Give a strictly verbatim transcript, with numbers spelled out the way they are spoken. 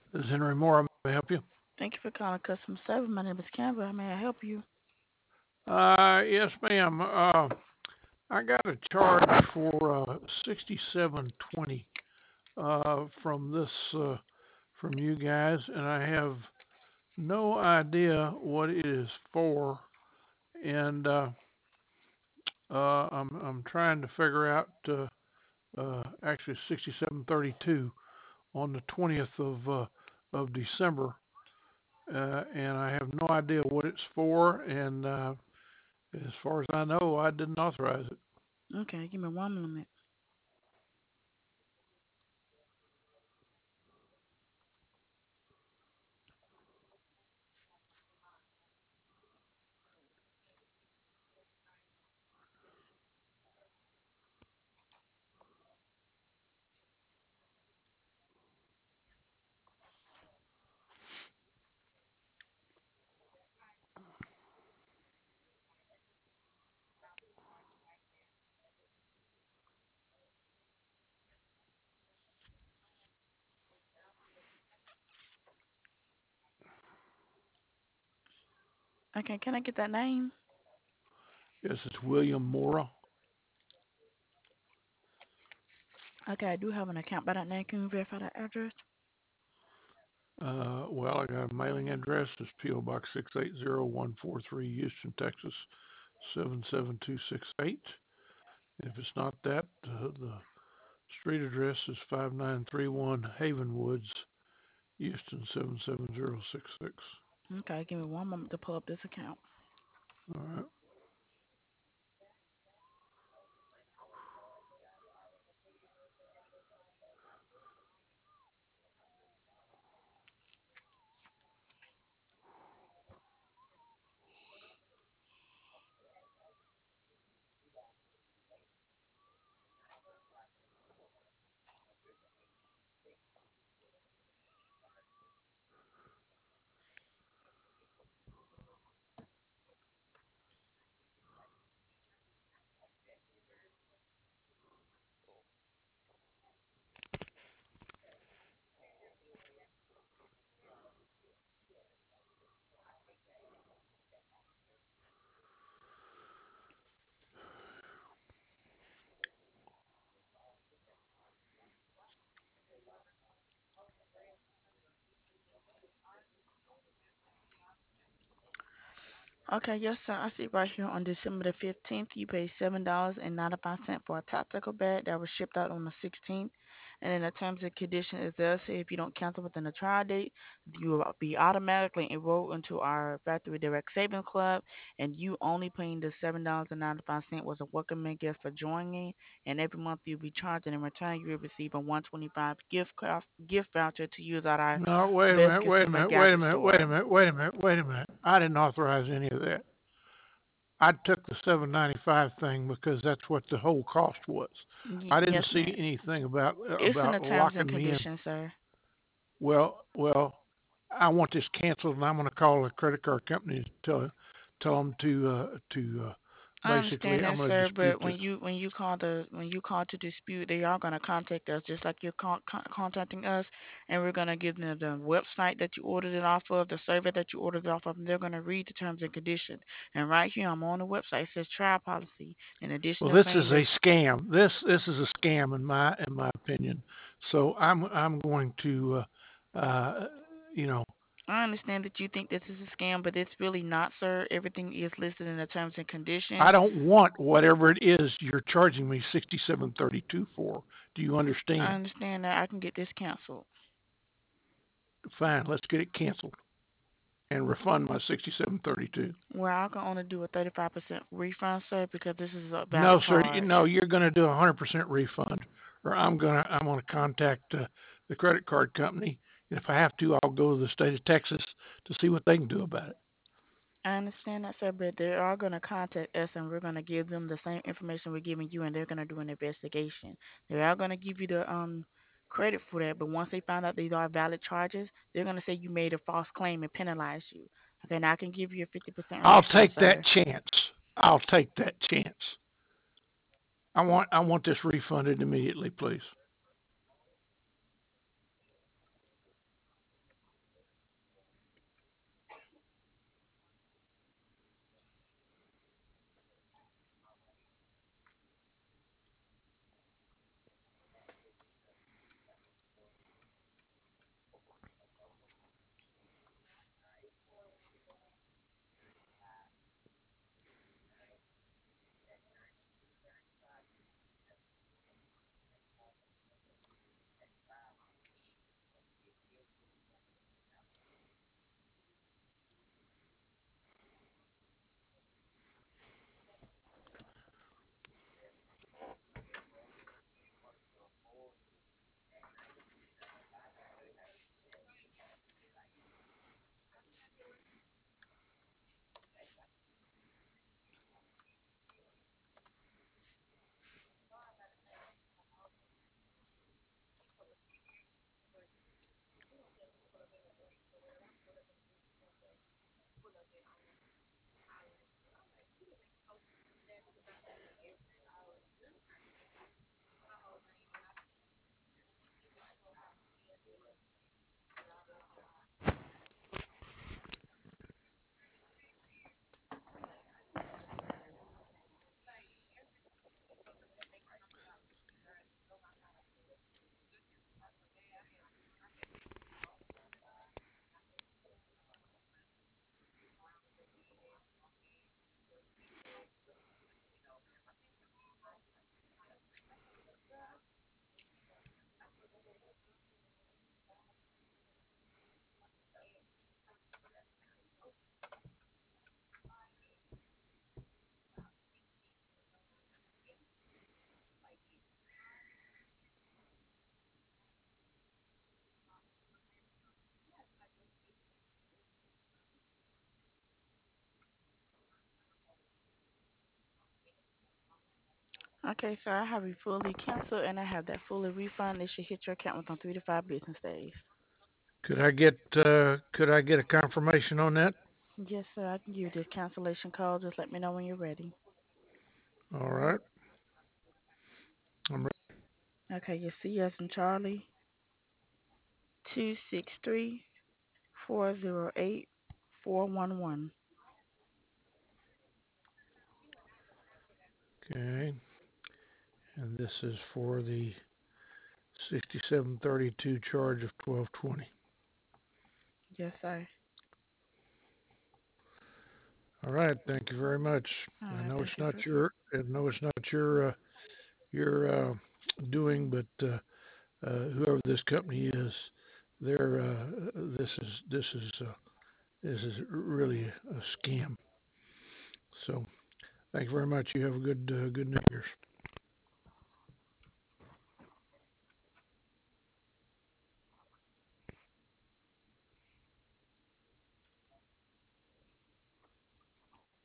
This is Henry Moore. May I help you? Thank you for calling customer service. My name is Campbell. How may I help you? Uh, yes, ma'am. Uh, I got a charge for uh, sixty-seven twenty uh, from this uh, from you guys, and I have no idea what it is for, and uh, uh, I'm I'm trying to figure out. Uh, uh, actually, sixty-seven thirty-two on the twentieth of uh, of December, uh, and I have no idea what it's for, and uh, as far as I know, I didn't authorize it. Okay, give me one moment. Okay, can I get that name? Yes, it's William Mora. Okay, I do have an account by that name. Can you verify that address? Uh, well, I got a mailing address. It's P O. Box six eight zero one four three, Houston, Texas seven seven two six eight. If it's not that, uh, the street address is five nine three one Haven Woods, Houston seven seven zero six six. Okay, give me one moment to pull up this account. All right. Okay, yes, sir. I see right here on December the fifteenth, you paid seven dollars and ninety-five cents for a tactical bag that was shipped out on the sixteenth. And then the terms and conditions is there say if you don't cancel within the trial date, you will be automatically enrolled into our Factory Direct Savings Club. And you only paying the seven dollars and ninety-five cents was a welcoming gift for joining. And every month you'll be charged, and in return you will receive a one twenty-five gift craft, gift voucher to use at our No, wait a Best minute, wait a Consumer minute, wait a Gadget minute, wait a store. minute, wait a minute, wait a minute. I didn't authorize any of that. I took the seven ninety-five thing because that's what the whole cost was. Y- I yes, didn't see ma'am. anything about It's in the about terms and locking me in. conditions, sir. Well, well, I want this canceled, and I'm going to call the credit card company and tell tell them to uh, to uh, I basically understand I'm that, going to sir, dispute but this. when you when you call the when you call to dispute, they are gonna contact us just like you're con- con- contacting us, and we're gonna give them the website that you ordered it off of, the server that you ordered it off of, and they're gonna read the terms and conditions. And right here, I'm on the website. It says trial policy. In Well, additional this is a favors, scam. This this is a scam in my in my opinion. So I'm I'm going to uh, uh, you know I understand that you think this is a scam, but it's really not, sir. Everything is listed in the terms and I conditions. don't want whatever it is you're charging me sixty-seven thirty-two for. Do you I understand? understand that I can get this canceled. Fine, let's get it canceled and refund my sixty-seven thirty-two. Well, I can only do a thirty-five percent refund, sir, because this is a valid No, sir. charge. No, you're going to do a hundred percent refund, or I'm gonna I'm gonna contact uh, the credit card company, and if I have to, I'll go to the state of Texas to see what they can do about it. I understand that, sir, but they are going to contact us and we're going to give them the same information we're giving you, and they're going to do an investigation. They are going to give you the um credit for that, but once they find out these are valid charges, they're going to say you made a false claim and penalize you. Okay, now I can give you a fifty percent I'll refund, take that sir. chance. I'll take that chance. I want I want this refunded immediately, please. Okay, sir, I have you fully canceled and I have that fully refund. It should hit your account within three to five business days. Could I get uh, could I get a confirmation on that? Yes, sir, I can give you this cancellation code. Just let me know when you're ready. All right. I'm ready. Okay, you see as in Charlie, two six three four zero eight four one one. Okay. And this is for the sixty-seven thirty-two charge of twelve twenty. Yes, sir. All right. Thank you very much. All I right, know thank it's you not for. your I know it's not your uh, your uh, doing, but uh, uh, whoever this company is, they're uh, this is this is uh, this is really a scam. So thank you very much. You have a good uh, good New Year's.